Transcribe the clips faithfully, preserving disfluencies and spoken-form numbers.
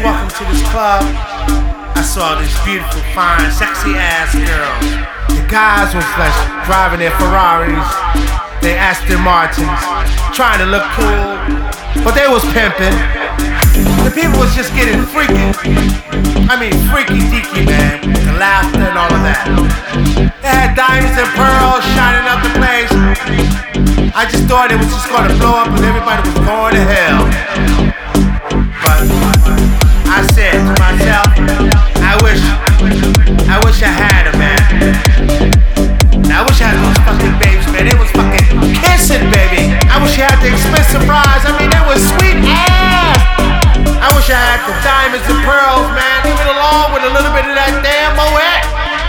walking to this club, I saw these beautiful, fine, sexy ass girls. The guys was like driving their Ferraris, their Aston Martins, trying to look cool, but they was pimping. The people was just getting freaky. I mean, freaky deaky, man. The laughter and all of that. They had diamonds and pearls shining up the place. I just thought it was just gonna blow up and everybody was going to hell. But I said to myself, I wish, I wish I had a man. I wish I had those fucking babes, man. They was fucking kissing, baby. I wish I had the expensive fries. I mean, they was sweet ass. I wish I had the diamonds and pearls, man. Even along with a little bit of that damn Moet.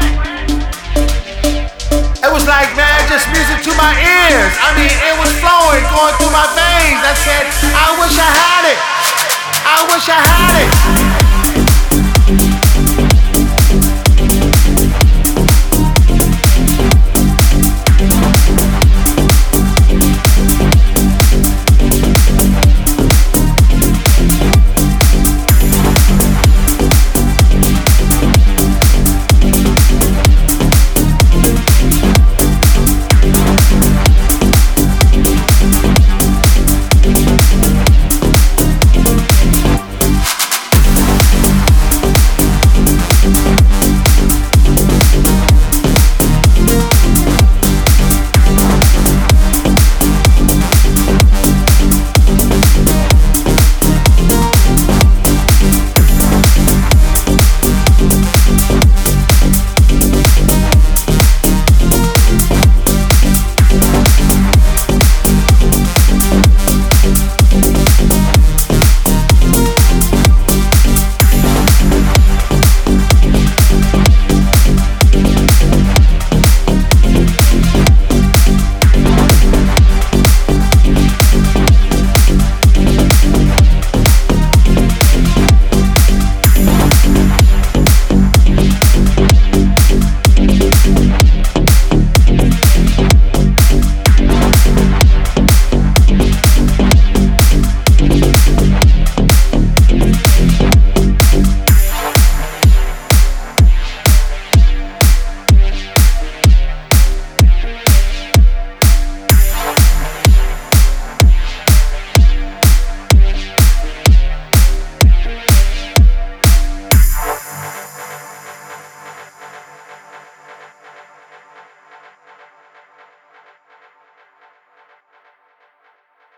It was like, man, just music to my ears. I mean, it was flowing, going through my veins. I said, I wish I had it. I wish I had it.